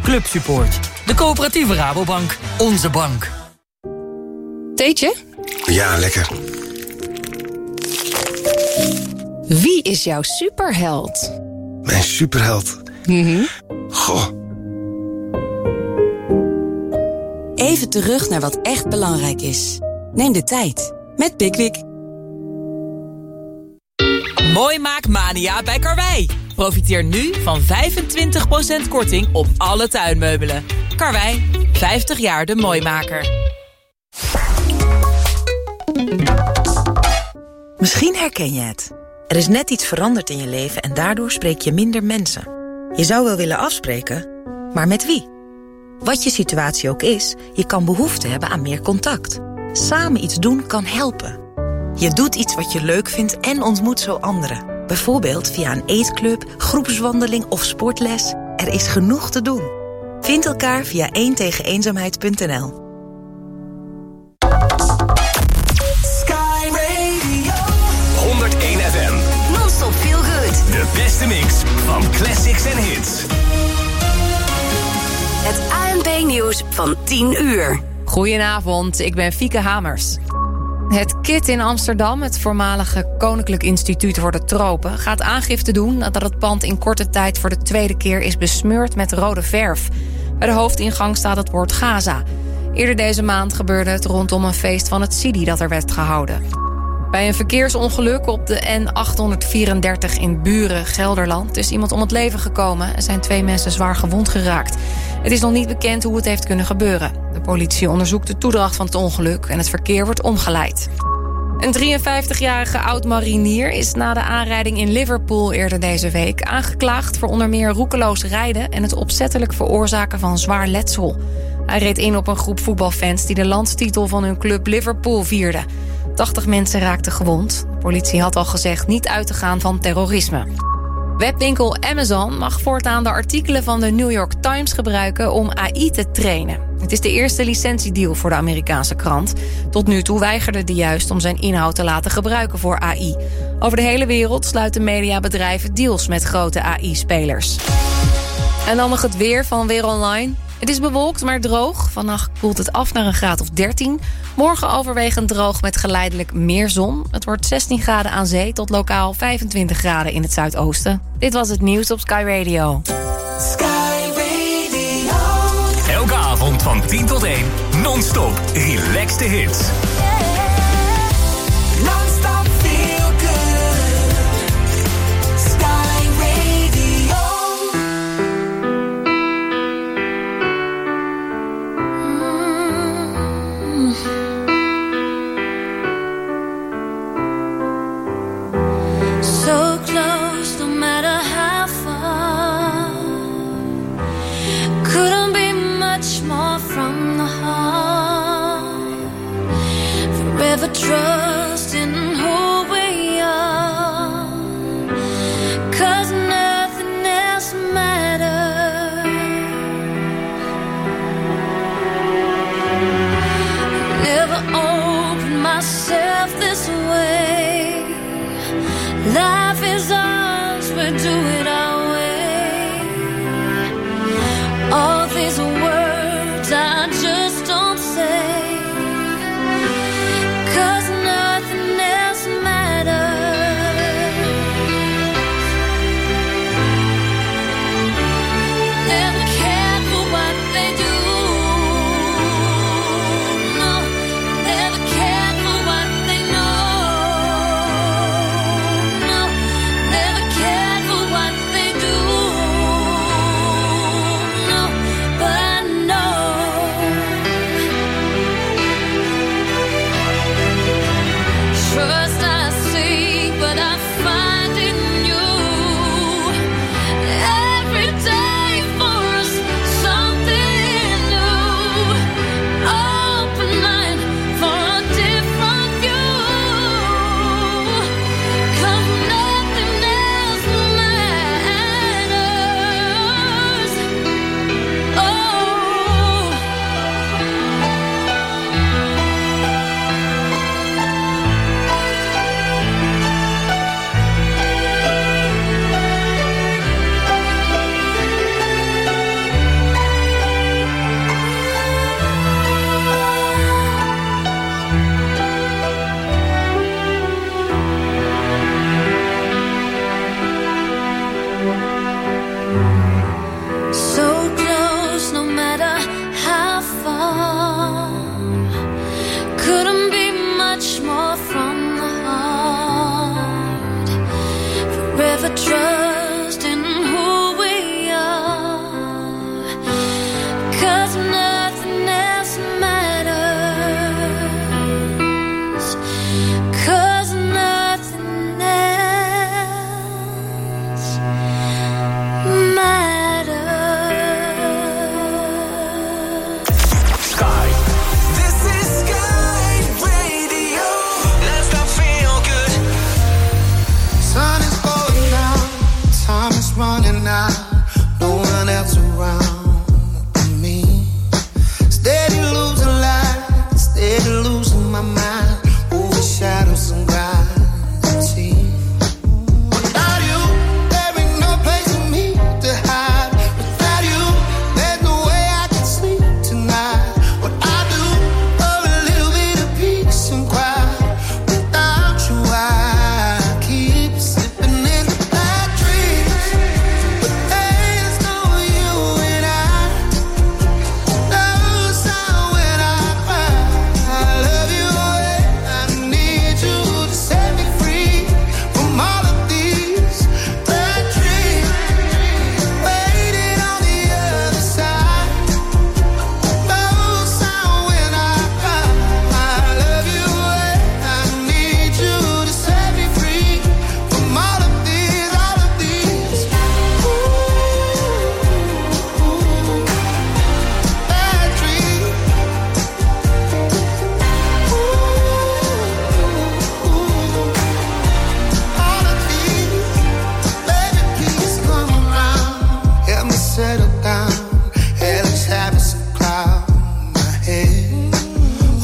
Clubsupport. De coöperatieve Rabobank. Onze bank. Theetje? Ja, lekker. Wie is jouw superheld? Mijn superheld? Goh. Even terug naar wat echt belangrijk is. Neem de tijd met Pickwick. Mooi Maakmania bij Karwei. Profiteer nu van 25% korting op alle tuinmeubelen. Karwei, 50 jaar de mooimaker. Misschien herken je het. Er is net iets veranderd in je leven en daardoor spreek je minder mensen. Je zou wel willen afspreken, maar met wie? Wat je situatie ook is, je kan behoefte hebben aan meer contact. Samen iets doen kan helpen. Je doet iets wat je leuk vindt en ontmoet zo anderen. Bijvoorbeeld via een eetclub, groepswandeling of sportles. Er is genoeg te doen. Vind elkaar via 1tegeneenzaamheid.nl. Sky Radio 101 FM. Non-stop feel good. De beste mix van classics en hits. Het ANP-nieuws van 10 uur. Goedenavond, ik ben Fieke Hamers. Het KIT in Amsterdam, het voormalige Koninklijk Instituut voor de Tropen, gaat aangifte doen nadat het pand in korte tijd voor de tweede keer is besmeurd met rode verf. Bij de hoofdingang staat het woord Gaza. Eerder deze maand gebeurde het rondom een feest van het Sidi dat er werd gehouden. Bij een verkeersongeluk op de N834 in Buren, Gelderland, is iemand om het leven gekomen en zijn 2 mensen zwaar gewond geraakt. Het is nog niet bekend hoe het heeft kunnen gebeuren. De politie onderzoekt de toedracht van het ongeluk en het verkeer wordt omgeleid. Een 53-jarige oud-marinier is na de aanrijding in Liverpool eerder deze week aangeklaagd voor onder meer roekeloos rijden en het opzettelijk veroorzaken van zwaar letsel. Hij reed in op een groep voetbalfans die de landstitel van hun club Liverpool vierden. 80 mensen raakten gewond. De politie had al gezegd niet uit te gaan van terrorisme. Webwinkel Amazon mag voortaan de artikelen van de New York Times gebruiken om AI te trainen. Het is de eerste licentiedeal voor de Amerikaanse krant. Tot nu toe weigerde die juist om zijn inhoud te laten gebruiken voor AI. Over de hele wereld sluiten mediabedrijven deals met grote AI-spelers. En dan nog het weer van Weer Online. Het is bewolkt, maar droog. Vannacht koelt het af naar een graad of 13. Morgen overwegend droog met geleidelijk meer zon. Het wordt 16 graden aan zee tot lokaal 25 graden in het zuidoosten. Dit was het nieuws op Sky Radio. Sky Radio. Elke avond van 10 tot 1. Non-stop. Relaxed hits. Non-stop feel good. Sky Radio. So close, no matter how far. Couldn't be much more from the heart. Forever trusting who we are. 'Cause nothing else matters. Never opened myself this way. Life is ours, we do it our way. All these words I just don't say. 'Cause no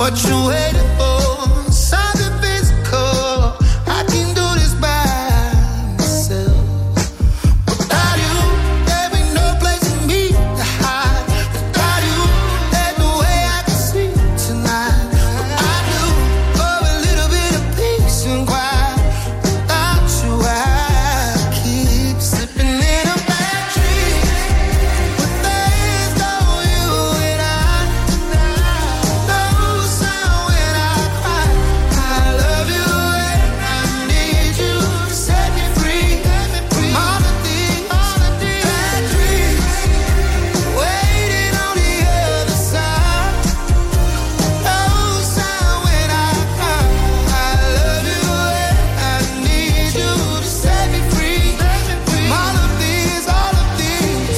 what you waiting for. Something physical, I can do this by myself. Without you, there ain't no place for me to hide. Without you, there's no way I can sleep tonight. What I do for a little bit of peace and quiet. Without you, I keep slipping in a bad dream. But there's no you and I. No sound when I cry. I love you and I need you to set me free from all of these bad dreams. Waiting on the other side. No sound when I cry. I love you and I need you to set me free from all of these bad dreams.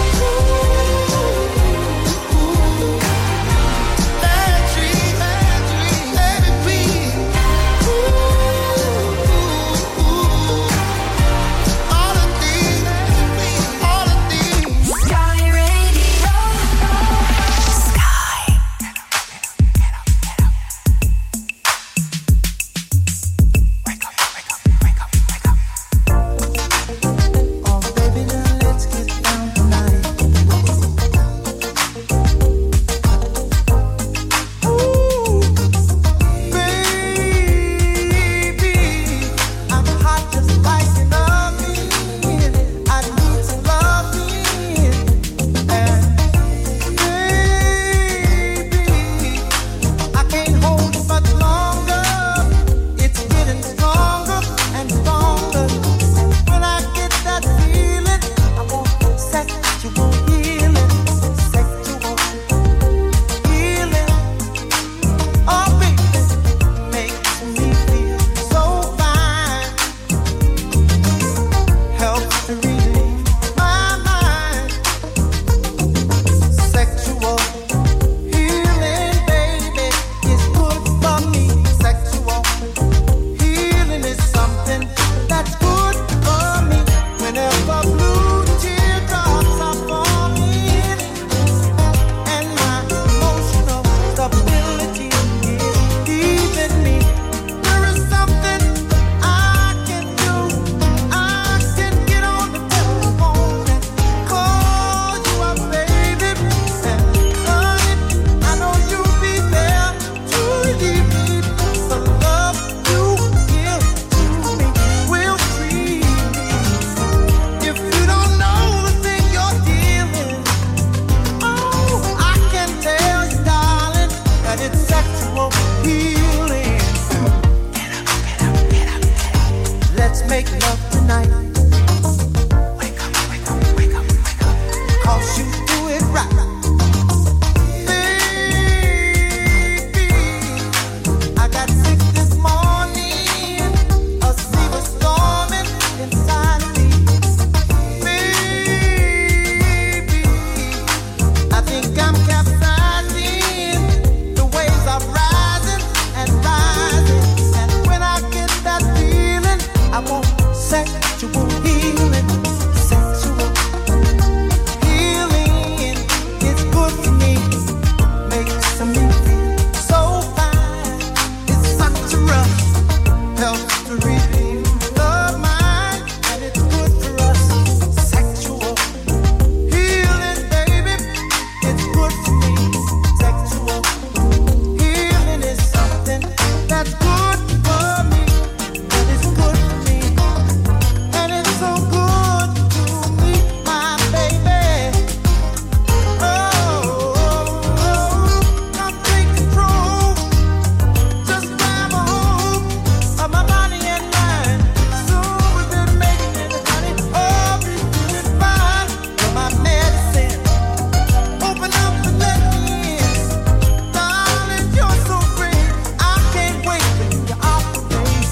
Let me be. All of these. Sky Radio. Sky. Oh baby, now let's get down tonight. Ooh, baby, I'm hot just like an oven. I need some loving, and baby, I can't hold it much longer. It's getting stronger and stronger. When I get that feeling, I want sexual healing, sexual healing. Oh, baby, makes me feel so fine. Helps to relieve my mind. Sexual healing, baby, is good for me. Sexual healing is something that's good for me. Whenever blue teardrops are falling and my emotional stability is leaving me, there is something I can do. I can get on the telephone and call you up, baby, and honey, I know you'll be there to relieve me. The love you give to me will free me. If you don't know the thing you're dealing, oh, I can tell you, darling, that it's sexual healing. Let's make love tonight. Cause you do it right. Baby, I got sick this morning. A sea was storming inside of me. Baby, I think I'm capsizing. The waves are rising and rising. And when I get that feeling, I want sexual healing. Sexual healing is good for me. Makes me feel so fine. It's such a rush. Helps to relieve the mind. And it's good for us. Sexual healing, baby, it's good for me. Sexual healing is something that's good for me. And it's good for me. And it's so good to me, my baby. Oh, come take control. Just grab a hold of my body and mind. So we've been making it, honey. Oh, we're doing fine. You're my medicine. Open up and let me in. Darling, you're so great. I can't wait for you to operate.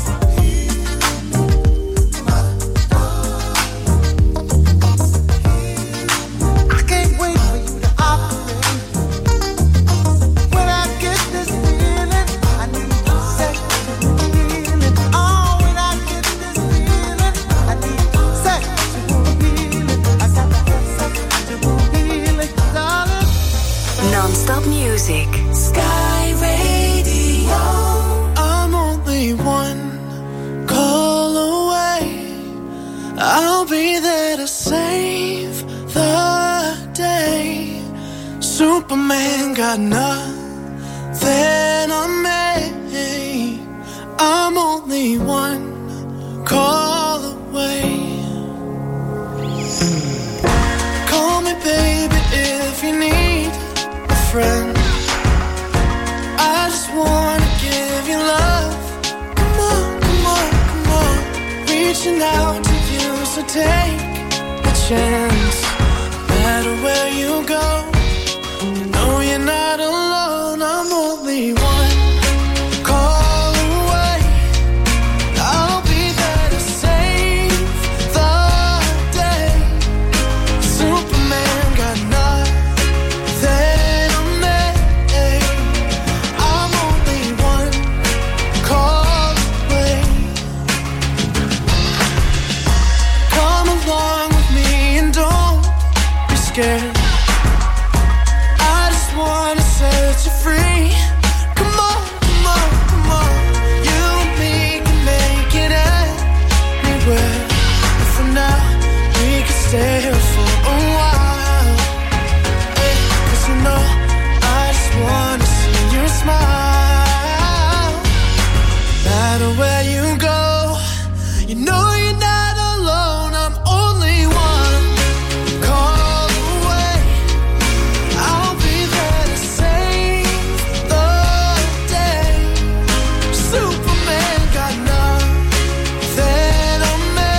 I can't wait for you to operate. When I get this feeling, I need sexual healing. Oh, when I get this feeling, I need sexual healing. I got sexual healing, darling. Non-stop music. Sky Radio. Superman got nothing on me. I'm only one call away. Call me baby if you need a friend. I just wanna give you love. Come on, come on, come on. Reaching out to you, so take a chance. No matter where you go, you know you're not alone. I'm only one call away. I'll be there to save the day. Superman got nothing on me. I'm only one call away. Come along with me and don't be scared. I just wanna set you free. Come on, come on, come on. You and me can make it anywhere. And for now, we can stay here for a while. Hey, 'cause you know, I just wanna see your smile. No matter where you go, you know you're not alone. I'm only one call away. I'll be there to save the day. Superman got nothing on me.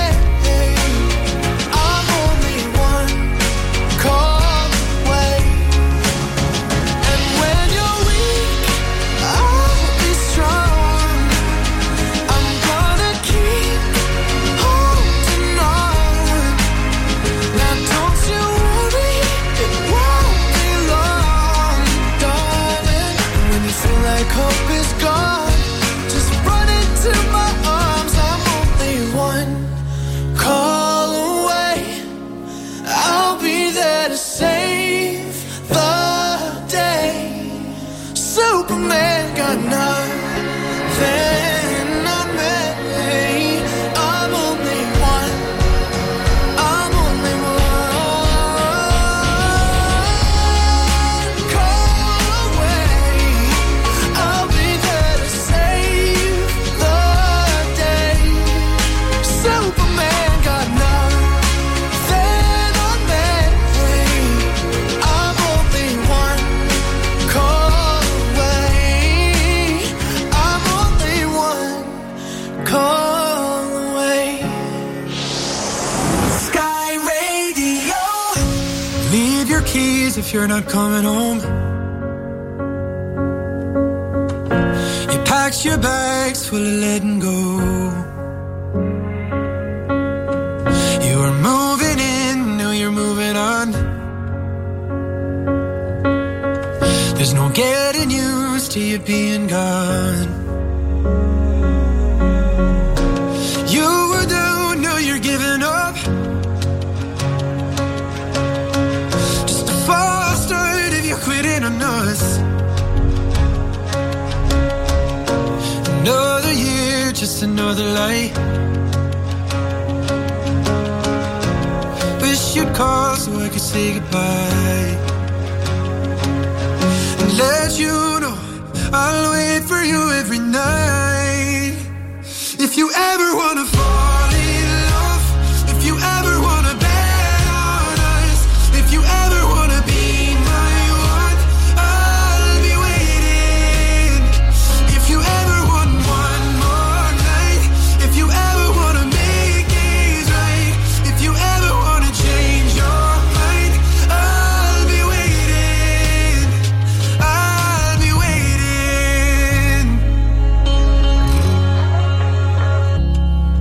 I'm only one call away. And when you're weak, I'll be strong. I'm gonna keep holding on. Now don't you worry, it won't be long, darling. When you feel like hope is gone, just run into my arms. I'm only one call away. I'll be there to save the day. Superman got nothing on me. I'm only one. I'm only one call away. I'll be there to save the day. Superman got nothing on me. I'm only one call away. I'm only one call away. Sky Radio. Leave your keys if you're not coming home. You packed your bags full of letting go. You were moving in, now you're moving on. There's no getting used to you being gone. You were down, now you're giving up. Just a false start if you're quitting on us. Another year, just another light. Wish you'd call so I could say goodbye. And let you know I'll wait for you every night. If you ever wanna fall in love, if you ever wanna bet on us, if you ever wanna be my one, I'll be waiting. If you ever want one more night, if you ever wanna make things right, if you ever wanna change your mind, I'll be waiting. I'll be waiting.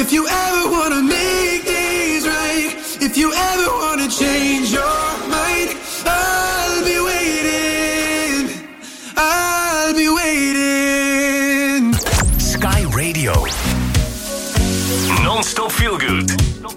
If you ever wanna make things right, if you ever wanna change your mind, I'll be waiting, I'll be waiting. Sky Radio. Non-stop feel good.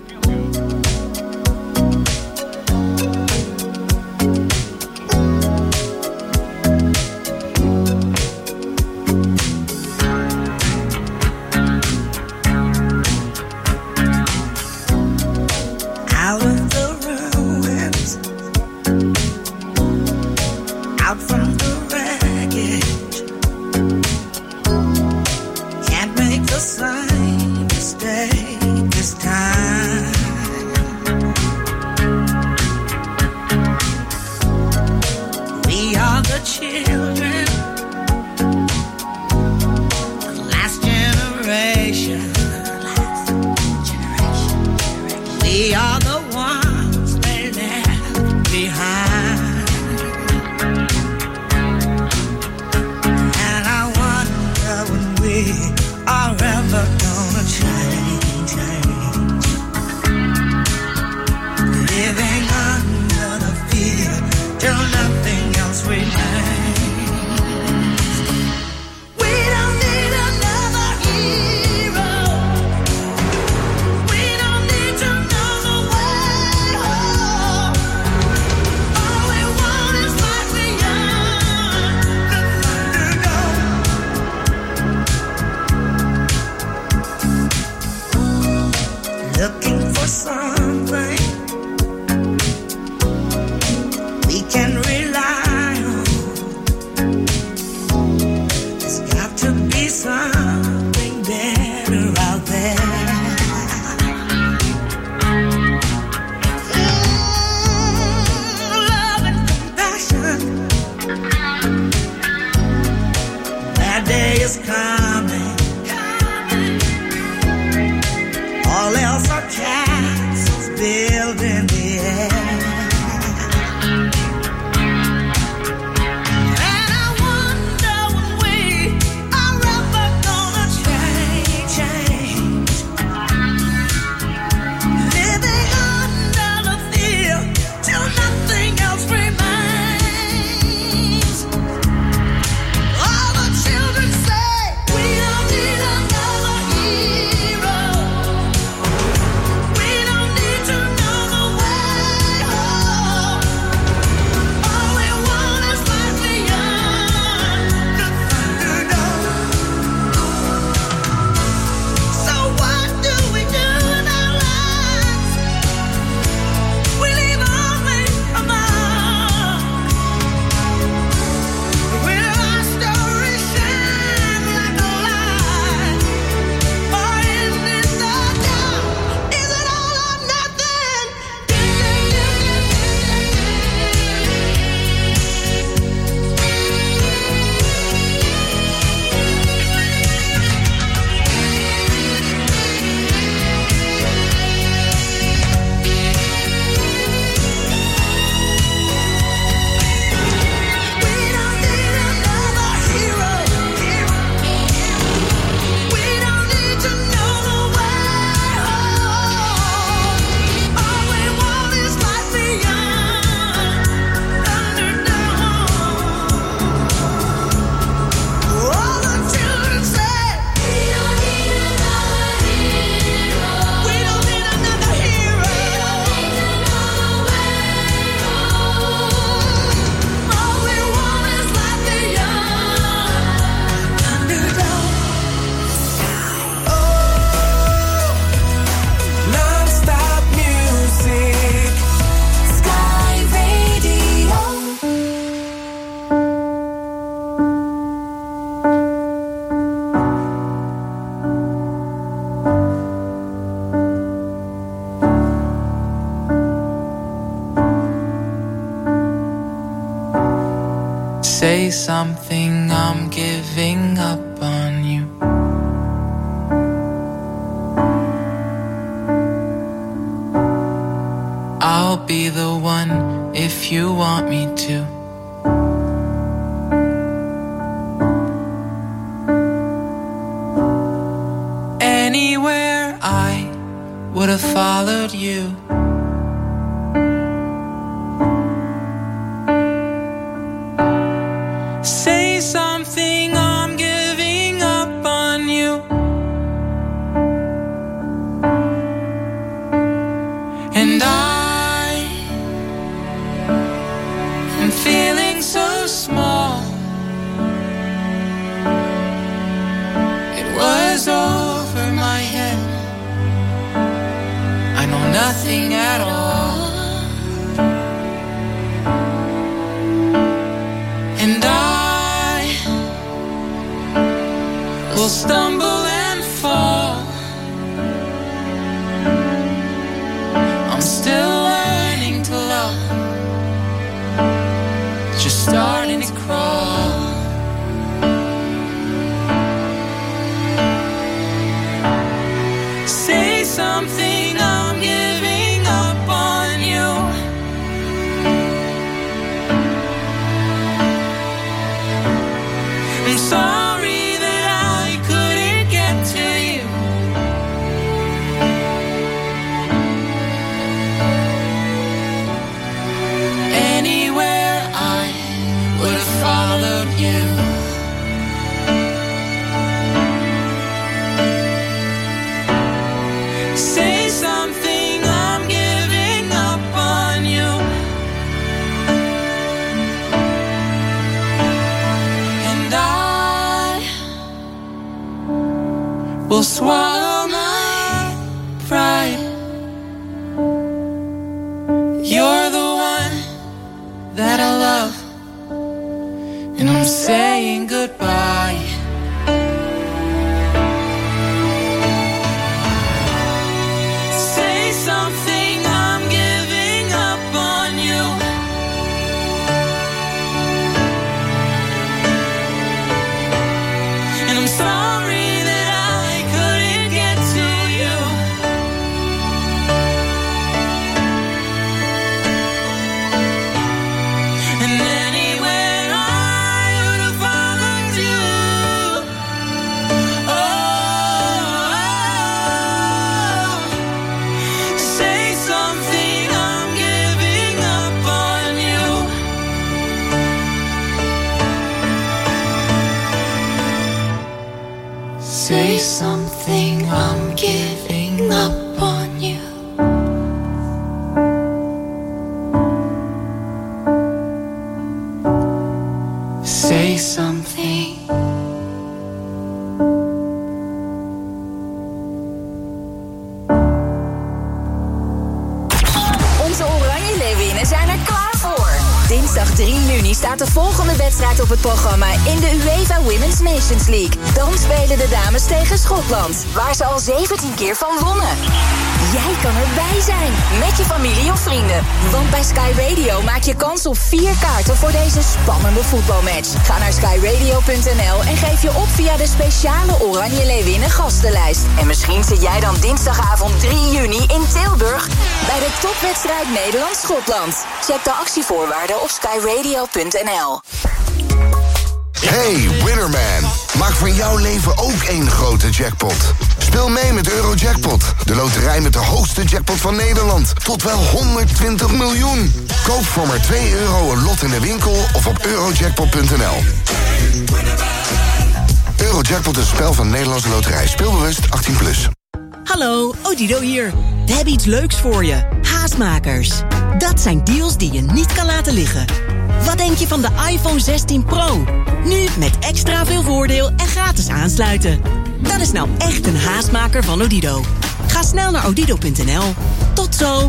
Say something, I'm giving up on you. I'll be the one if you want me to. Anywhere I would have followed you. Say something, I'm giving up on you. And I am feeling so small. It was over my head. I know nothing at all. And I will stumble and fall. I'm still learning to love, just starting to crawl. Say something, I'm giving up on you. I'm sorry that I couldn't get to you. Anywhere I would have followed you. Say something, I'm giving up on you. And I will swallow my pride. You're the one that I love, and I'm saying goodbye. Say something, I'm giving up on you. And I'm sorry that I couldn't get to you. And anywhere I would have followed you. Oh, say something, I'm giving up on you. Say something, I'm giving up on you. Say something. Onze Oranje Leeuwinnen zijn er klaar voor. Dinsdag 3 juni staat de volgende wedstrijd op het programma in de UEFA Women's Nations League. Dan spelen de dames tegen Schotland, waar ze al 17 keer van wonnen. Jij kan erbij zijn, met je familie of vrienden. Want bij Sky Radio maak je kans op 4 kaarten voor deze spannende voetbalmatch. Ga naar skyradio.nl en geef je op via de speciale Oranje Leeuwinnen gastenlijst. En misschien zit jij dan dinsdagavond 3 juni in Tilburg bij de topwedstrijd Nederland-Schotland. Check de actievoorwaarden op skyradio.nl. Hey, Winnerman. Maak van jouw leven ook één grote jackpot. Speel mee met Eurojackpot, de loterij met de hoogste jackpot van Nederland. Tot wel 120 miljoen. Koop voor maar €2 een lot in de winkel of op eurojackpot.nl. Eurojackpot is een spel van Nederlandse Loterij. Speelbewust 18+. Hallo, Odido hier. We hebben iets leuks voor je. Haastmakers. Dat zijn deals die je niet kan laten liggen. Wat denk je van de iPhone 16 Pro? Nu met extra veel voordeel en gratis aansluiten. Dat is nou echt een haastmaker van Odido. Ga snel naar odido.nl. Tot zo.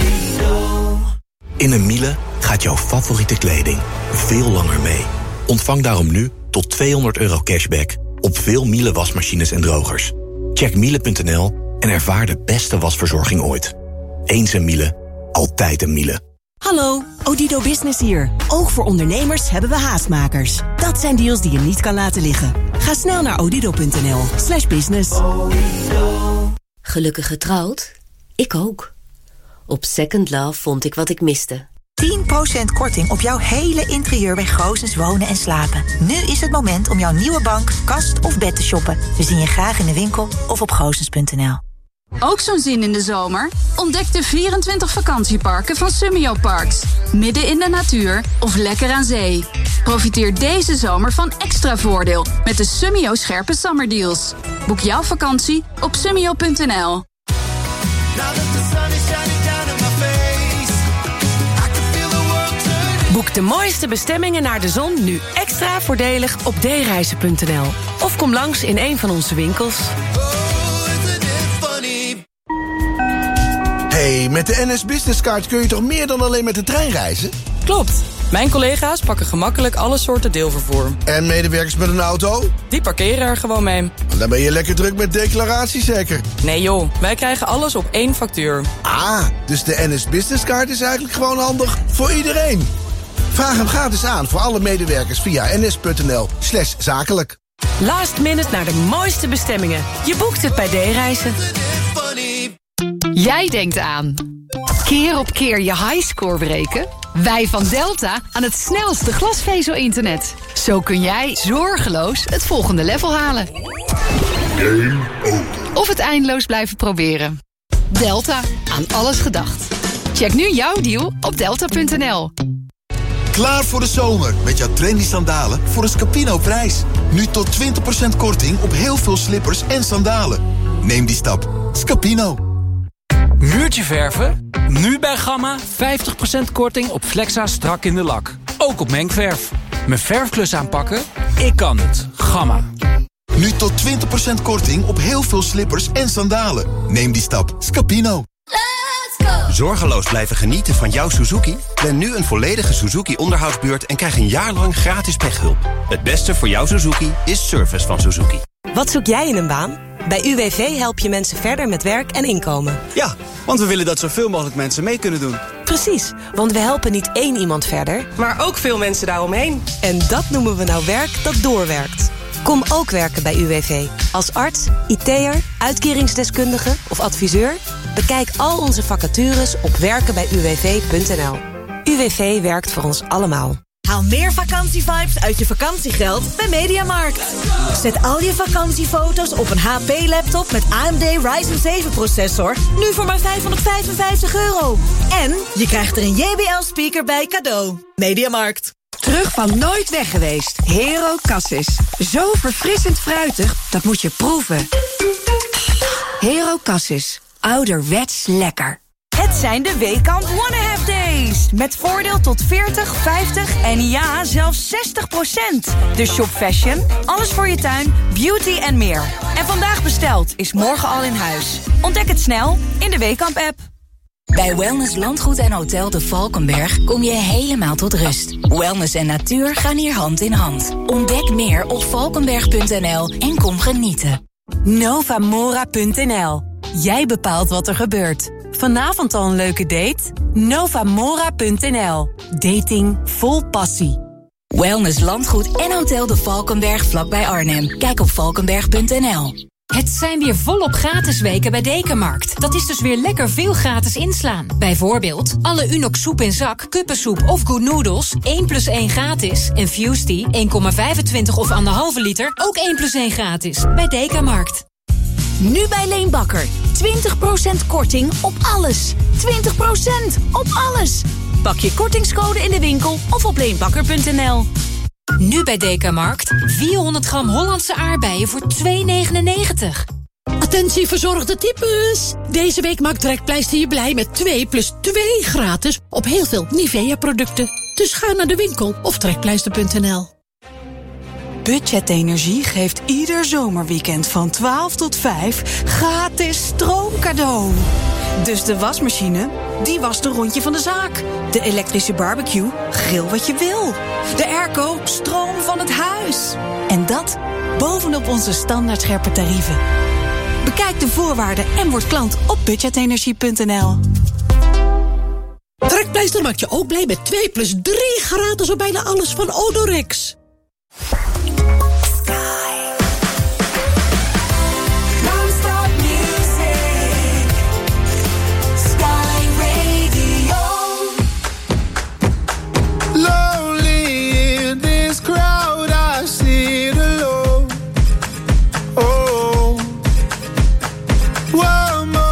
In een Miele gaat jouw favoriete kleding veel langer mee. Ontvang daarom nu tot €200 cashback op veel Miele wasmachines en drogers. Check miele.nl en ervaar de beste wasverzorging ooit. Eens een Miele, altijd een Miele. Hallo, Odido Business hier. Ook voor ondernemers hebben we haastmakers. Dat zijn deals die je niet kan laten liggen. Ga snel naar odido.nl/business. Gelukkig getrouwd? Ik ook. Op Second Love vond ik wat ik miste. 10% korting op jouw hele interieur bij Goosens Wonen en Slapen. Nu is het moment om jouw nieuwe bank, kast of bed te shoppen. We zien je graag in de winkel of op goosens.nl. Ook zo'n zin in de zomer? Ontdek de 24 vakantieparken van Summio Parks. Midden in de natuur of lekker aan zee. Profiteer deze zomer van extra voordeel met de Summio scherpe summerdeals. Boek jouw vakantie op summio.nl. Boek de mooiste bestemmingen naar de zon nu extra voordelig op dereizen.nl. Of kom langs in een van onze winkels. Hey, met de NS Business Card kun je toch meer dan alleen met de trein reizen? Klopt. Mijn collega's pakken gemakkelijk alle soorten deelvervoer. En medewerkers met een auto? Die parkeren er gewoon mee. Dan ben je lekker druk met declaratie zeker? Nee joh, wij krijgen alles op één factuur. Ah, dus de NS Business Card is eigenlijk gewoon handig voor iedereen. Vraag hem gratis aan voor alle medewerkers via ns.nl/zakelijk. Last minute naar de mooiste bestemmingen. Je boekt het bij D-reizen. Jij denkt aan keer op keer je highscore breken? Wij van Delta aan het snelste glasvezel-internet. Zo kun jij zorgeloos het volgende level halen. Game over. Of het eindeloos blijven proberen. Delta, aan alles gedacht. Check nu jouw deal op delta.nl. Klaar voor de zomer met jouw trendy sandalen voor een Scapino-prijs. Nu tot 20% korting op heel veel slippers en sandalen. Neem die stap. Scapino. Muurtje verven? Nu bij Gamma 50% korting op Flexa strak in de lak. Ook op mengverf. Mijn verfklus aanpakken? Ik kan het. Gamma. Nu tot 20% korting op heel veel slippers en sandalen. Neem die stap. Scapino. Zorgeloos blijven genieten van jouw Suzuki? Plan nu een volledige Suzuki-onderhoudsbeurt en krijg een jaar lang gratis pechhulp. Het beste voor jouw Suzuki is service van Suzuki. Wat zoek jij in een baan? Bij UWV help je mensen verder met werk en inkomen. Ja, want we willen dat zoveel mogelijk mensen mee kunnen doen. Precies, want we helpen niet één iemand verder, maar ook veel mensen daaromheen. En dat noemen we nou werk dat doorwerkt. Kom ook werken bij UWV. Als arts, IT'er, uitkeringsdeskundige of adviseur? Bekijk al onze vacatures op werkenbijuwv.nl. UWV werkt voor ons allemaal. Haal meer vakantievibes uit je vakantiegeld bij Mediamarkt. Zet al je vakantiefoto's op een HP-laptop met AMD Ryzen 7 processor... nu voor maar €555. En je krijgt er een JBL-speaker bij cadeau. Mediamarkt. Terug van nooit weg geweest. Hero Cassis. Zo verfrissend fruitig, dat moet je proeven. Hero Cassis. Ouderwets lekker. Het zijn de Weekamp One Half Days. Met voordeel tot 40, 50 en ja, zelfs 60%. Dus shop fashion, alles voor je tuin, beauty en meer. En vandaag besteld is morgen al in huis. Ontdek het snel in de Weekamp-app. Bij Wellness Landgoed en Hotel de Valkenberg kom je helemaal tot rust. Wellness en natuur gaan hier hand in hand. Ontdek meer op valkenberg.nl en kom genieten. Novamora.nl. Jij bepaalt wat er gebeurt. Vanavond al een leuke date? Novamora.nl. Dating vol passie. Wellness Landgoed en Hotel de Valkenberg vlakbij Arnhem. Kijk op valkenberg.nl. Het zijn weer volop gratis weken bij Dekamarkt. Dat is dus weer lekker veel gratis inslaan. Bijvoorbeeld alle Unox soep in zak, kuppensoep of Good Noodles 1+1 gratis. En Fusty 1,25 of 1,5 liter ook 1+1 gratis. Bij Dekamarkt. Nu bij Leenbakker. 20% korting op alles. 20% op alles. Pak je kortingscode in de winkel of op leenbakker.nl. Nu bij Dekamarkt 400 gram Hollandse aardbeien voor €2,99. Attentie verzorgde types. Deze week maakt Trekpleister je blij met 2+2 gratis op heel veel Nivea-producten. Dus ga naar de winkel of trekpleister.nl. Budget Energie geeft ieder zomerweekend van 12 tot 5 gratis stroomcadeau. Dus de wasmachine, die wast een rondje van de zaak. De elektrische barbecue, grill wat je wil. De airco, stroom van het huis. En dat bovenop onze standaard scherpe tarieven. Bekijk de voorwaarden en word klant op budgetenergie.nl. Trekpleister maakt je ook blij met 2+3 gratis op bijna alles van Odorex. One more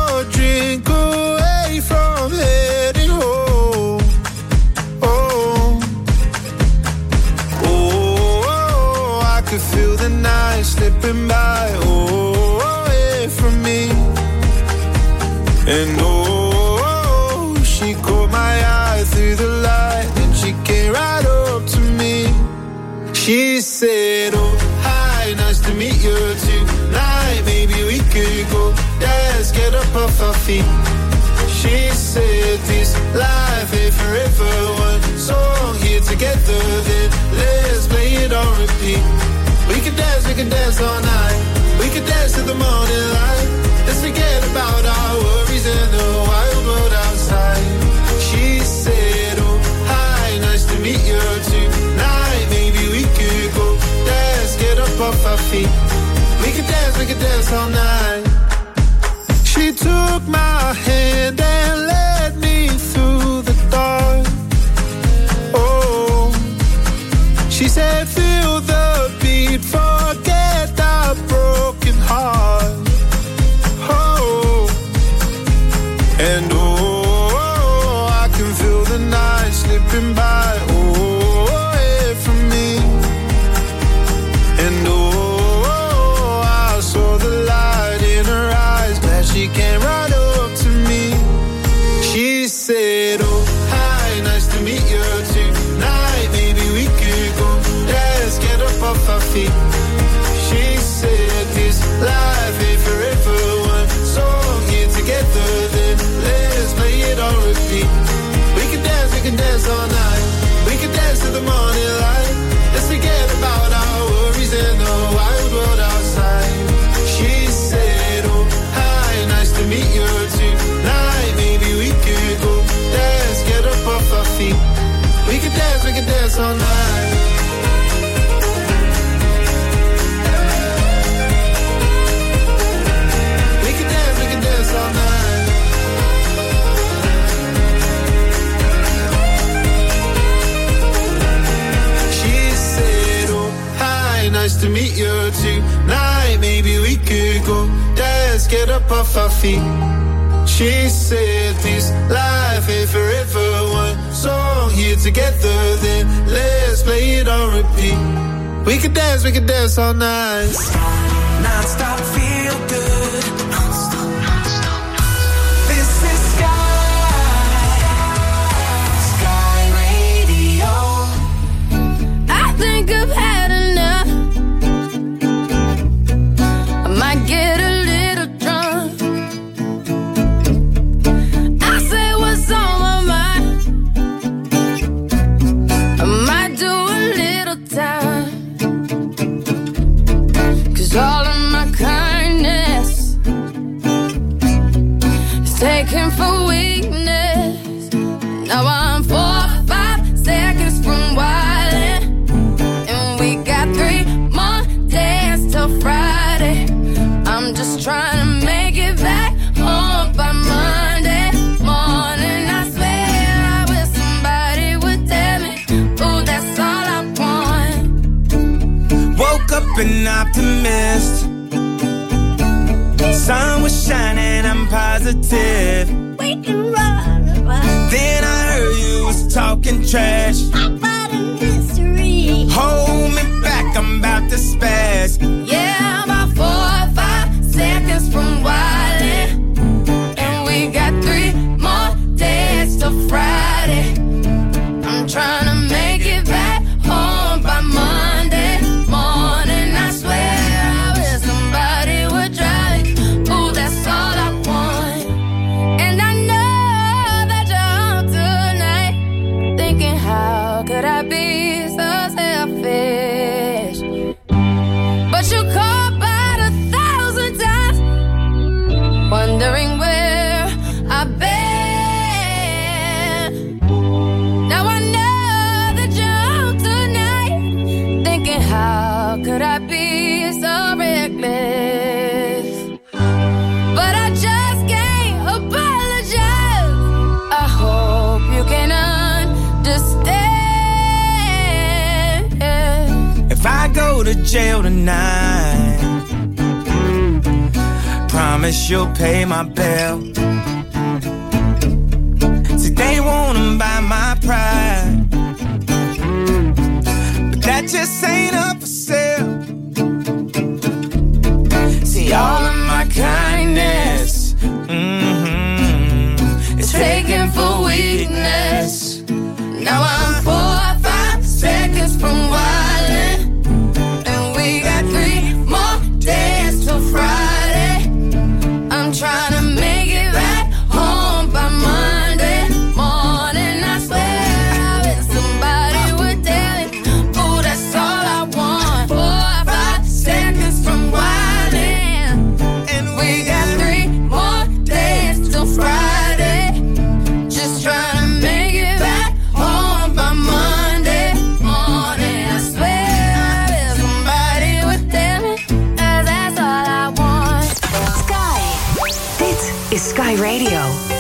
you tonight. Maybe we could go dance, get up off our feet. She said this life ain't forever. One song here together, then let's play it on repeat. We can dance all night. We can dance till the morning light. Let's forget about our worries and the wild world outside. She said, oh, hi, nice to meet you tonight. Maybe we could go dance, get up off our feet. We can dance all night. She took my hand and led me through the dark. Oh, she said, feel the beat, forget the broken heart. Oh, and oh, I can feel the night slipping by. Oh, away from me. And oh, I saw the light in her eyes. Glad she came right up to me. She said, oh, hi, nice to meet you tonight. Maybe we could go dance, get up off our feet. She said this life ain't forever. One song here together, then let's play it on repeat. We can dance all night. We can dance till the morning light. Let's forget about our worries and the wild world outside. She said, oh, hi, nice to meet you tonight. Maybe we could go dance, get up off our feet. We can dance all night. We can dance all night. She said, oh, hi, nice to meet you tonight. Maybe we could go dance, get up off our feet. She said this life ain't forever. One song here together, then let's play it on repeat. We can dance all night. Non-stop feel good. This is Sky Radio. I think I've had enough. I might get a little drunk. I say what's on my mind. I might do a little time. 'Cause all of my kindness is taken for weakness. Now I'm 4 or 5 seconds from wildin', and we got 3 more days till Friday. I'm just trying to make it back home by Monday morning. I swear I wish somebody would tell me, ooh, that's all I want. Woke up an optimist. Sun was shining, I'm positive. We can run. Then I heard you was talking trash. About a mystery. Hold me back, I'm about to spaz. Yeah, about 4 or 5 seconds from wildin', and we got 3 more days till Friday. I'm trying to make it back home by Monday morning. I swear I wish somebody would drive. Ooh, that's all I want. And I know that you're home tonight, thinking how could I be so selfish? But you called about 1,000 times, wondering where I've been. Now I know that you're home tonight, thinking how could I be so reckless? But I just can't apologize. I hope you can understand. If I go to jail tonight, promise you'll pay my bill. See, they wanna buy my pride, but that just ain't up for sale. See, all of my kindness is taken for weakness. Now I'm 4 or 5 seconds from wildin', and we got 3 more Sky Radio.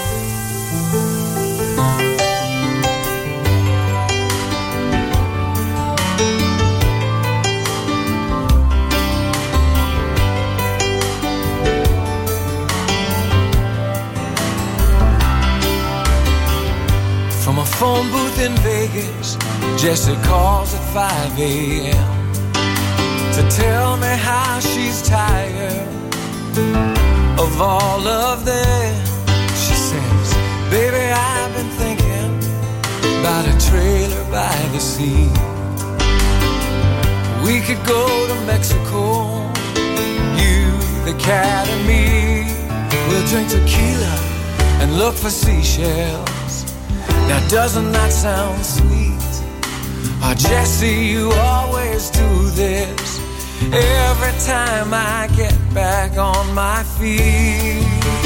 From a phone booth in Vegas, Jessie calls at 5 a.m. to tell me how she's tired of all of them. She says, baby, I've been thinking about a trailer by the sea. We could go to Mexico, you, the cat and me. We'll drink tequila and look for seashells. Now doesn't that sound sweet? Oh, Jessie, you always do this every time I get back on my feet.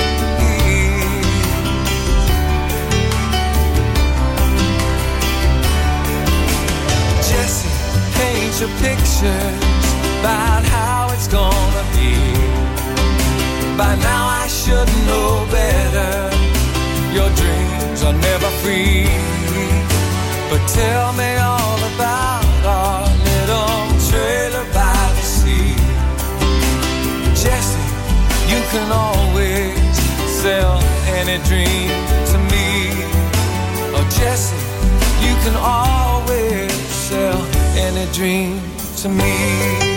Jessie, paint your pictures about how it's gonna be. By now I should know better. Your dreams are never free. But tell me all about our little trailer by the sea. Jessie, you can always sell any dream to me. Oh, Jessie, you can always sell any dream to me.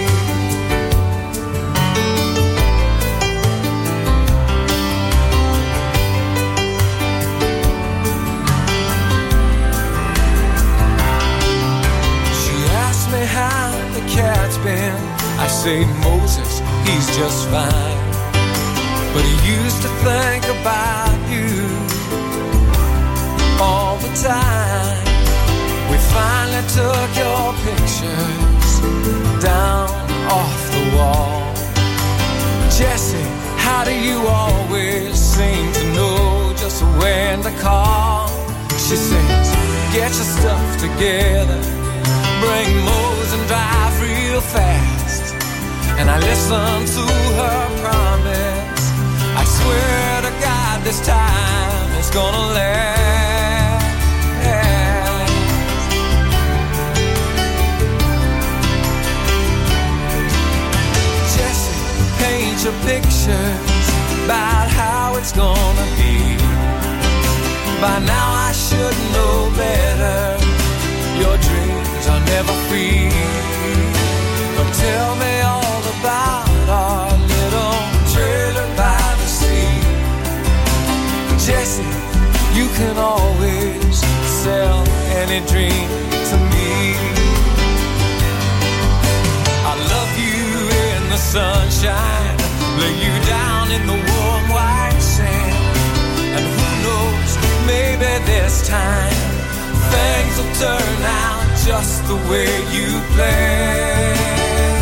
How the cat's been. I say Moses, he's just fine, but he used to think about you all the time. We finally took your pictures down off the wall. Jessie, how do you always seem to know just when to call? She says, get your stuff together, bring Mose and drive real fast. And I listen to her promise. I swear to God this time it's gonna last. Jessie, paint your pictures about how it's gonna be. By now I should know better. Your dreams are never free. But tell me all about our little trailer by the sea. Jessie, you can always sell any dream to me. I love you in the sunshine, lay you down in the warm white sand. And who knows, maybe this time things will turn out just the way you planned.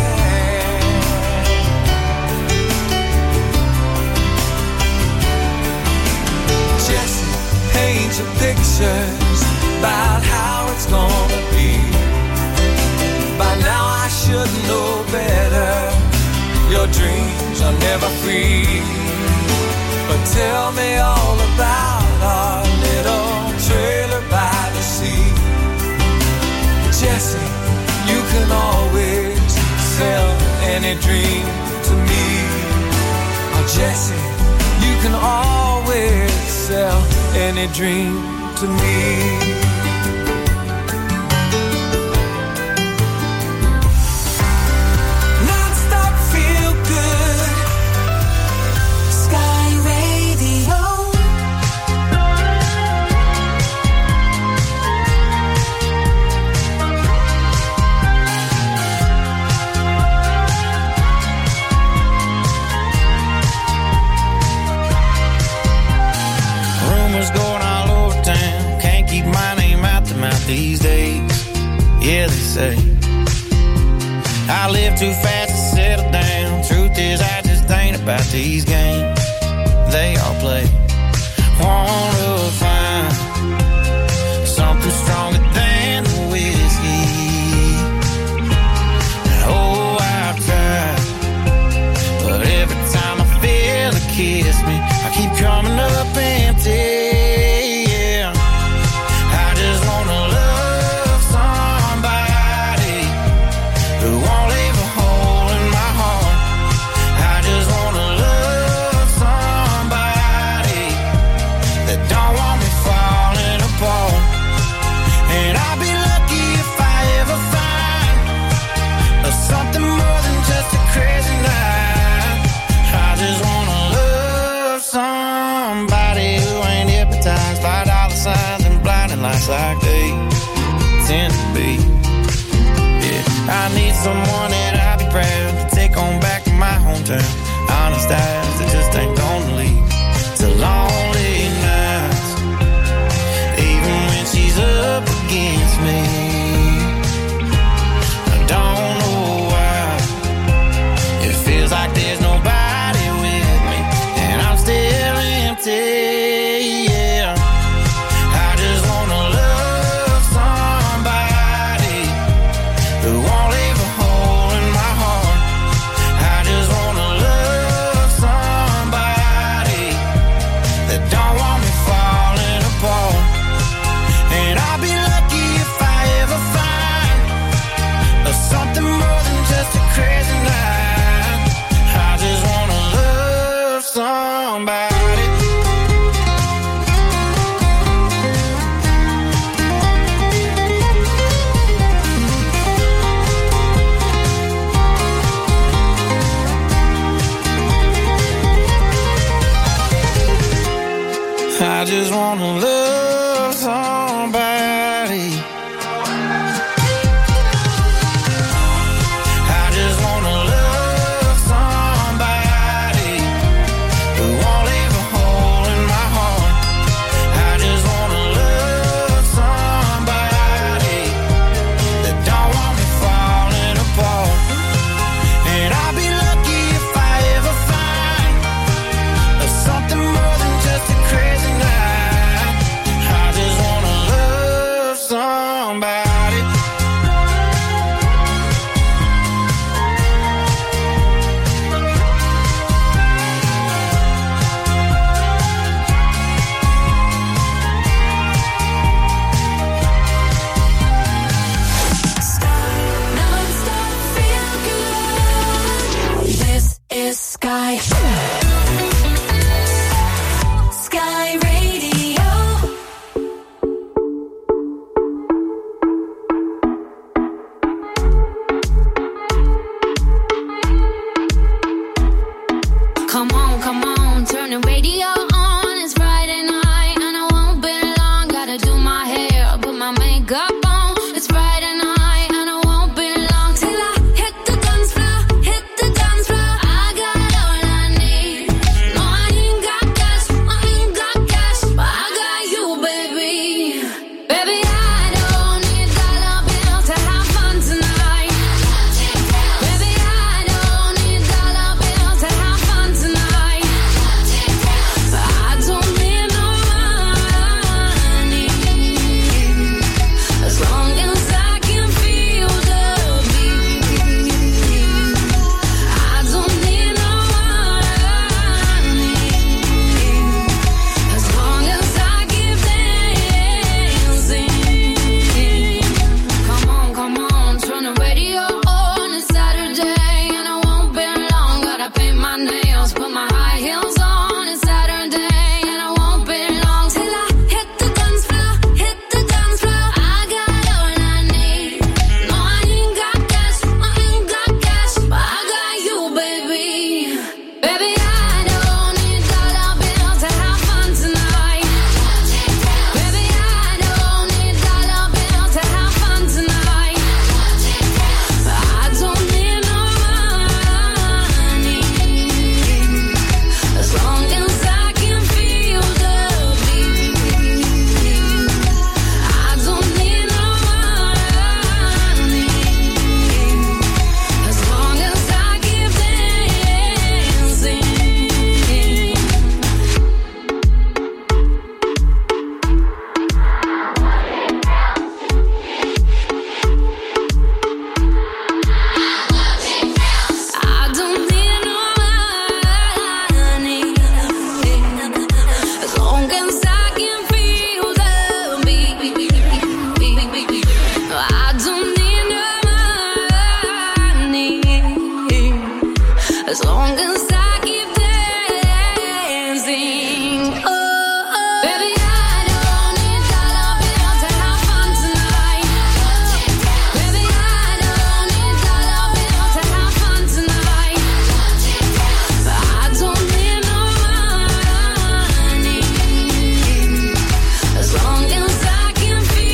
Jessie, paint your pictures about how it's gonna be. By now I should know better. Your dreams are never free. But tell me all about our little trailer by the sea. Jessie, you can always sell any dream to me. Oh, Jessie, you can always sell any dream to me. These days, yeah, they say I live too fast to settle down. Truth is, I just ain't about these games they all play. Wanna find something stronger than the whiskey. Oh, I've tried, but every time I feel it kiss me, I keep coming up like they tend to be. Yeah, I need someone that I'll be proud to take on back to my hometown. Honest eyes that just ain't gonna lead to lonely nights, even when she's up against me. I don't know why it feels like there's nobody with me, and I'm still empty. I just wanna love somebody. I just wanna love somebody who won't leave a hole in my heart. I just wanna love somebody that don't want me falling apart. And I'll be lucky if I ever find something more than just a crazy night. Sky. Sky Radio. Come on, turn the radio on. It's Friday night and I won't be long. Gotta do my hair, put my makeup on. It's Friday night and I won't be long till I hit the dance floor, hit the dance floor. I got all I need. No, I ain't got cash, but I got you, baby. Baby, I don't need dollar bills to have fun tonight. Baby, I don't need dollar bills to have fun tonight. I don't need no money, as long as I can feel the beat. I don't need no money, as long as I keep dancing. Come on, turn the radio on. It's Saturday and I won't be long. Gotta paint my nails, put my high heels on. It's Saturday and I won't be long till I hit the dance floor, hit the dance floor. I got all I need. No, I ain't got cash, but I got you, baby. Baby, I don't need dollar bills to have fun tonight. Baby, I don't need dollar bills to have fun tonight. I don't need no money, as long as I can feel the beat. I don't need no money, as long as I keep dancing. I don't need no money, as long as I can feel the beat. I don't need no money, as long as I keep dancing. Baby, I don't need dollar bills to have fun tonight. Baby, I don't need dollar bills to have fun tonight. I don't need no money, as long as I can feel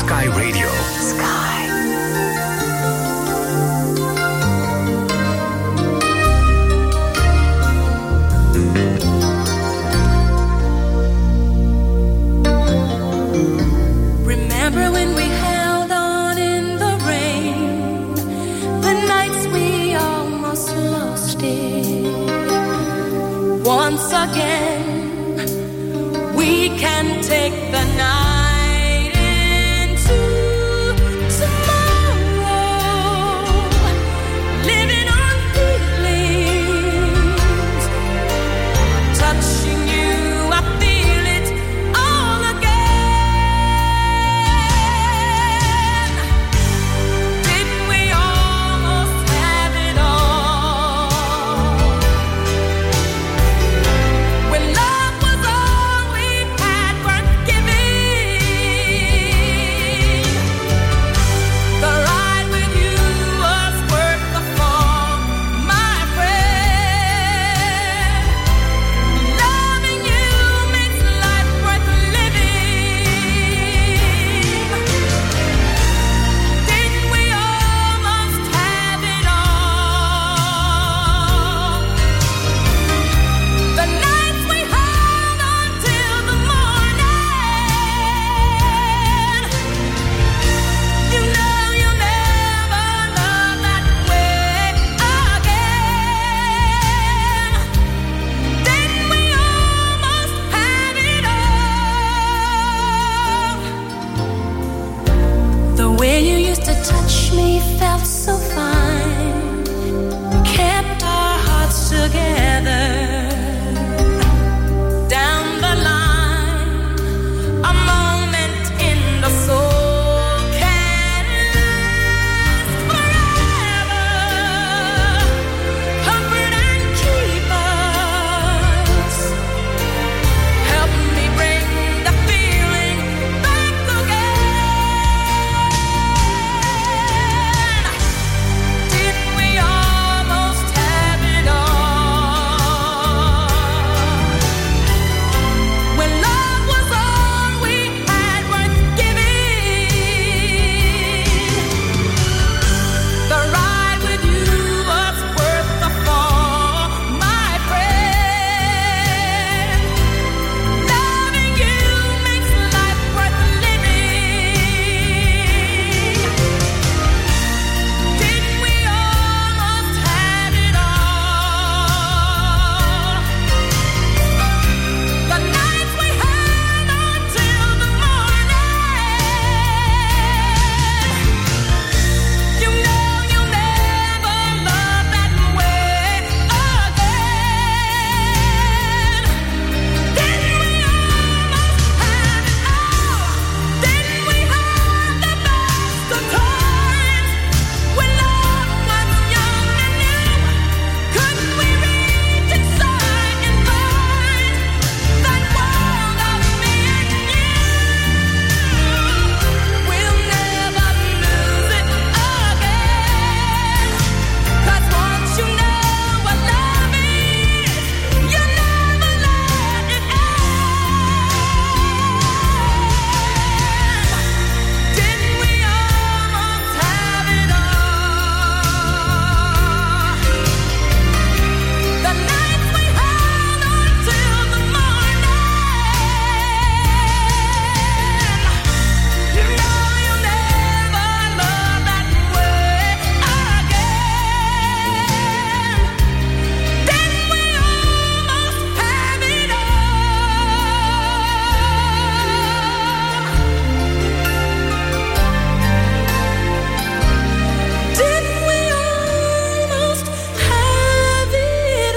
Sky Radio. Remember when we held on in the rain, the nights we almost lost it. Once again, we can take the night into tomorrow, living on feelings, touching you, I feel it all again. Didn't we almost have it all? When love was all we had worth giving, the ride with you was worth the fall, my friend. Loving you makes life worth living. Didn't we almost have it all? The nights we held on till the morning. You know you'll never love that way again. Didn't we almost have it all? The way you used to touch me felt so fine, kept our hearts together. Down the line, a moment in the soul can last forever. Comfort and keep us. Help me bring the feeling back again. Didn't we almost have it all? When love was all we had worth giving, the ride with you was worth the fall, my friend. Loving you makes life worth living. Didn't we almost have it all? The nights we held on till the morning. You know you'll never love that way again. Didn't we almost have it all? Didn't we have the best of times when love was young and new? Couldn't we reach inside and find that world of me and you? We'll never lose it again. 'Cause once you know what love is, you never let it end. Didn't we almost have it all? The nights we held on till the morning. You know you'll never love that way again. Didn't we almost have it all? Didn't we almost have it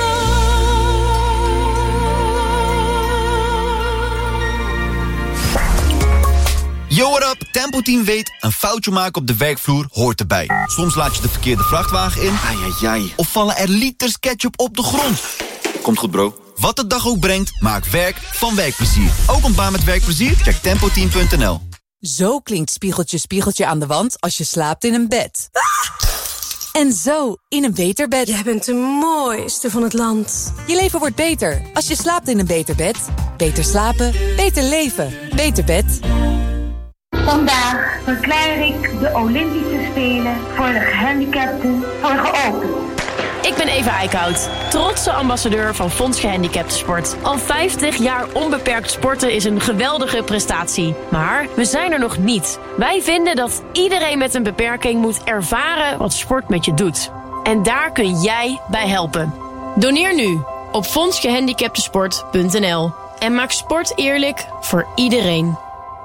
Yo, what up? Tempo Team weet, een foutje maken op de werkvloer hoort erbij. Soms laat je de verkeerde vrachtwagen in. Of vallen er liters ketchup op de grond. Komt goed, bro. Wat de dag ook brengt, maak werk van werkplezier. Ook een baan met werkplezier? Check tempoteam.nl. Zo klinkt spiegeltje, spiegeltje aan de wand als je slaapt in een bed. En zo in een beter bed. Jij bent de mooiste van het land. Je leven wordt beter als je slaapt in een beter bed. Beter slapen, beter leven, beter bed. Vandaag verklaar ik de Olympische Spelen voor de gehandicapten voor geopend. Ik ben Eva Eickhout, trotse ambassadeur van Fonds Gehandicaptensport. Al 50 jaar onbeperkt sporten is een geweldige prestatie. Maar we zijn er nog niet. Wij vinden dat iedereen met een beperking moet ervaren wat sport met je doet. En daar kun jij bij helpen. Doneer nu op fondsgehandicaptensport.nl en maak sport eerlijk voor iedereen.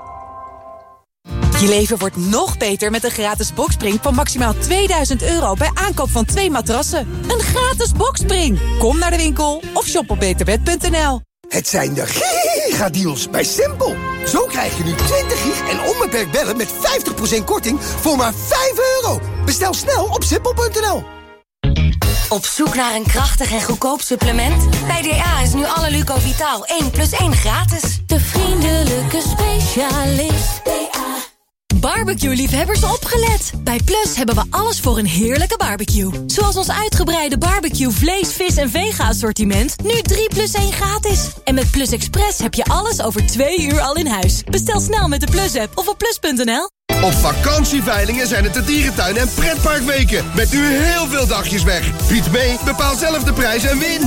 Je leven wordt nog beter met een gratis boxspring van maximaal €2000 bij aankoop van 2 matrassen. Een gratis boxspring. Kom naar de winkel of shop op beterbed.nl. Het zijn de gigadeals bij Simpel. Zo krijg je nu 20 gig en onbeperkt bellen met 50% korting voor maar €5. Bestel snel op simpel.nl. Op zoek naar een krachtig en goedkoop supplement? Bij DA is nu alle Lucovitaal 1+1 gratis. De vriendelijke specialist. DA. Barbecue-liefhebbers opgelet. Bij Plus hebben we alles voor een heerlijke barbecue. Zoals ons uitgebreide barbecue vlees, vis en vega-assortiment. Nu 3+1 gratis. En met Plus Express heb je alles over 2 uur al in huis. Bestel snel met de Plus-app of op plus.nl. Op vakantieveilingen zijn het de dierentuin- en pretparkweken. Met nu heel veel dagjes weg. Bied mee, bepaal zelf de prijs en win.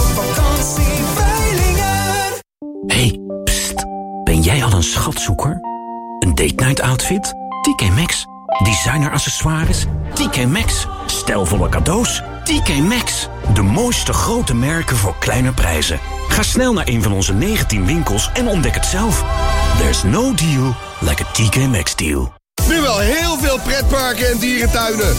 Hey, pst. Ben jij al een schatzoeker? Een date night outfit? TK Maxx. Designer accessoires? TK Maxx. Stijlvolle cadeaus? TK Maxx. De mooiste grote merken voor kleine prijzen. Ga snel naar een van onze 19 winkels en ontdek het zelf. There's no deal like a TK Maxx deal. Nu wel heel veel pretparken en dierentuinen.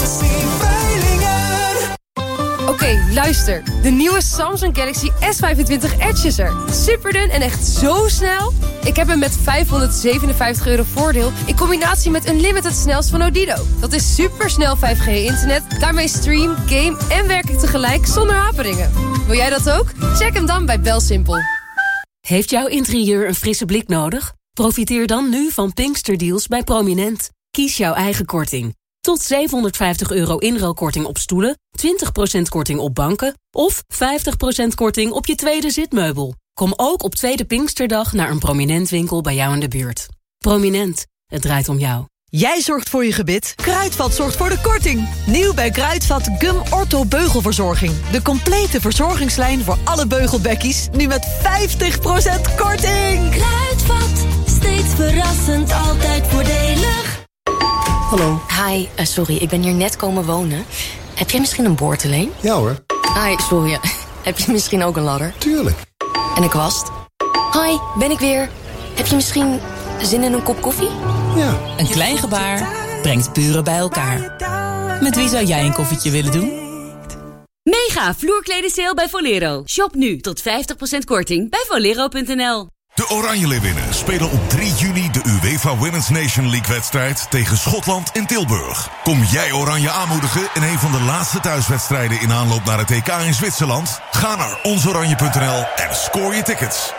Oké, luister. De nieuwe Samsung Galaxy S25 Edge is er. Superdun en echt zo snel. Ik heb hem met €557 voordeel in combinatie met Unlimited snelst van Odido. Dat is supersnel 5G-internet. Daarmee stream, game en werk ik tegelijk zonder haperingen. Wil jij dat ook? Check hem dan bij BelSimpel. Heeft jouw interieur een frisse blik nodig? Profiteer dan nu van Pinksterdeals bij Prominent. Kies jouw eigen korting. Tot €750 inruilkorting op stoelen, 20% korting op banken of 50% korting op je tweede zitmeubel. Kom ook op tweede Pinksterdag naar een Prominent winkel bij jou in de buurt. Prominent, het draait om jou. Jij zorgt voor je gebit, Kruidvat zorgt voor de korting. Nieuw bij Kruidvat Gum Ortho Beugelverzorging. De complete verzorgingslijn voor alle beugelbekkies. Nu met 50% korting. Kruidvat, steeds verrassend, altijd voordelig. Hallo. Hi, sorry, ik ben hier net komen wonen. Heb jij misschien een boordeleen? Ja hoor. Hi, sorry. Heb je misschien ook een ladder? Tuurlijk. En een kwast? Hi, ben ik weer. Heb je misschien zin in een kop koffie? Ja. Een klein gebaar brengt buren bij elkaar. Met wie zou jij een koffietje willen doen? Mega vloerkledensale bij Volero. Shop nu tot 50% korting bij volero.nl. De Oranje Leeuwinnen spelen op 3 juni de UEFA Women's Nation League-wedstrijd tegen Schotland in Tilburg. Kom jij Oranje aanmoedigen in een van de laatste thuiswedstrijden in aanloop naar het EK in Zwitserland? Ga naar onsoranje.nl en scoor je tickets.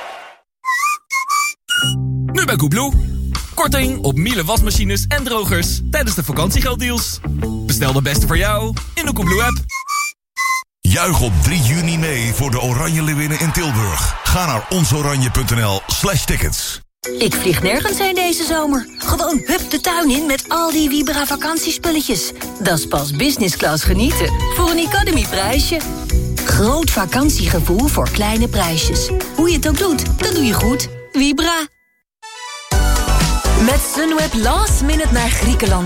Nu bij Coolblue. Korting op Miele wasmachines en drogers tijdens de vakantiegelddeals. Bestel de beste voor jou in de Coolblue-app. Juich op 3 juni mee voor de Oranje Leeuwinnen in Tilburg. Ga naar onsoranje.nl/tickets. Ik vlieg nergens heen deze zomer. Gewoon hup de tuin in met al die Vibra vakantiespulletjes. Dat is pas business class genieten voor een Economy prijsje. Groot vakantiegevoel voor kleine prijsjes. Hoe je het ook doet, dat doe je goed. Vibra. Met Sunweb last minute naar Griekenland.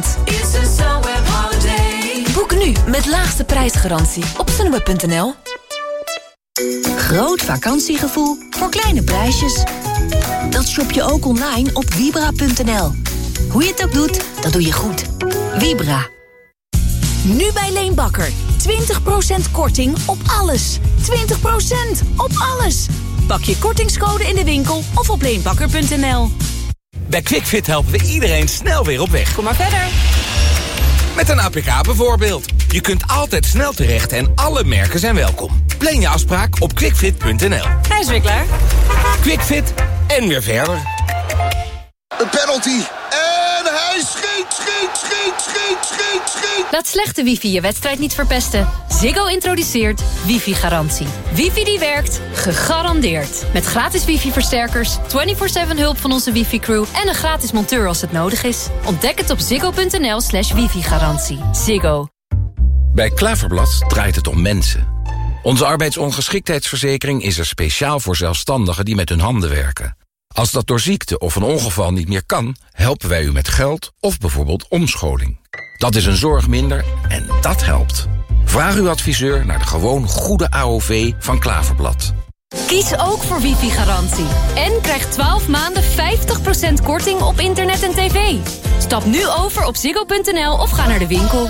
Boek nu met laagste prijsgarantie op sunweb.nl. Groot vakantiegevoel voor kleine prijsjes. Dat shop je ook online op Vibra.nl. Hoe je het ook doet, dat doe je goed. Vibra. Nu bij Leenbakker. 20% korting op alles. 20% op alles. Pak je kortingscode in de winkel of op leenbakker.nl. Bij QuickFit helpen we iedereen snel weer op weg. Kom maar verder. Met een APK bijvoorbeeld. Je kunt altijd snel terecht en alle merken zijn welkom. Plan je afspraak op quickfit.nl. Hij is weer klaar. QuickFit en weer verder. Een penalty. En hij schiet. Laat slechte wifi je wedstrijd niet verpesten. Ziggo introduceert wifi-garantie. Wifi die werkt, gegarandeerd. Met gratis wifi-versterkers, 24/7 hulp van onze wifi-crew... en een gratis monteur als het nodig is. Ontdek het op ziggo.nl/wifi-garantie. Ziggo. Bij Klaverblad draait het om mensen. Onze arbeidsongeschiktheidsverzekering is er speciaal voor zelfstandigen die met hun handen werken. Als dat door ziekte of een ongeval niet meer kan, helpen wij u met geld of bijvoorbeeld omscholing. Dat is een zorg minder en dat helpt. Vraag uw adviseur naar de gewoon goede AOV van Klaverblad. Kies ook voor wifi-garantie. En krijg 12 maanden 50% korting op internet en tv. Stap nu over op ziggo.nl of ga naar de winkel.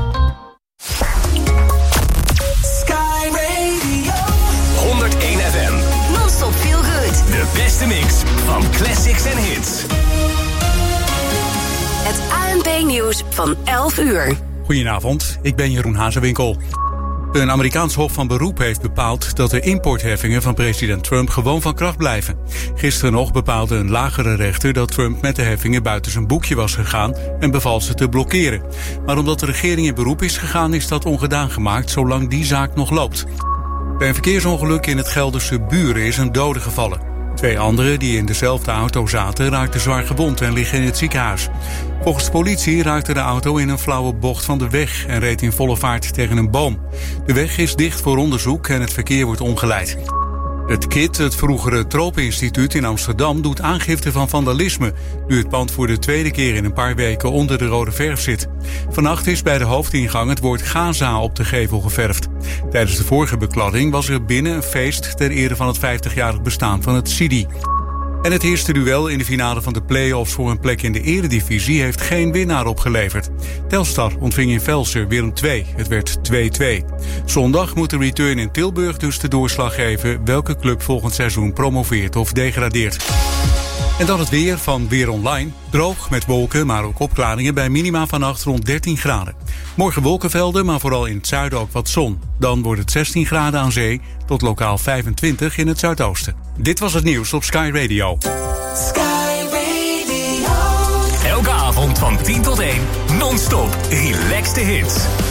Sky Radio 101 FM. Non-stop feel good. De beste mix van classics en hits. Het ANP-nieuws van 11 uur. Goedenavond, ik ben Jeroen Hazewinkel. Een Amerikaans hof van beroep heeft bepaald dat de importheffingen van president Trump gewoon van kracht blijven. Gisteren nog bepaalde een lagere rechter dat Trump met de heffingen buiten zijn boekje was gegaan en beval ze te blokkeren. Maar omdat de regering in beroep is gegaan, is dat ongedaan gemaakt zolang die zaak nog loopt. Bij een verkeersongeluk in het Gelderse Buren is een dode gevallen. 2 anderen die in dezelfde auto zaten raakten zwaar gewond en liggen in het ziekenhuis. Volgens de politie raakte de auto in een flauwe bocht van de weg en reed in volle vaart tegen een boom. De weg is dicht voor onderzoek en het verkeer wordt omgeleid. Het KIT, het vroegere Tropeninstituut in Amsterdam, doet aangifte van vandalisme, nu het pand voor de tweede keer in een paar weken onder de rode verf zit. Vannacht is bij de hoofdingang het woord Gaza op de gevel geverfd. Tijdens de vorige bekladding was er binnen een feest ter ere van het 50-jarig bestaan van het SIDI. En het eerste duel in de finale van de play-offs voor een plek in de eredivisie heeft geen winnaar opgeleverd. Telstar ontving in Velsen Willem II. Het werd 2-2. Zondag moet de return in Tilburg dus de doorslag geven welke club volgend seizoen promoveert of degradeert. En dan het weer van Weer Online. Droog met wolken, maar ook opklaringen bij minima vannacht rond 13 graden. Morgen wolkenvelden, maar vooral in het zuiden ook wat zon. Dan wordt het 16 graden aan zee tot lokaal 25 in het zuidoosten. Dit was het nieuws op Sky Radio. Sky Radio. Elke avond van 10 tot 1. Non-stop. Relaxed hits.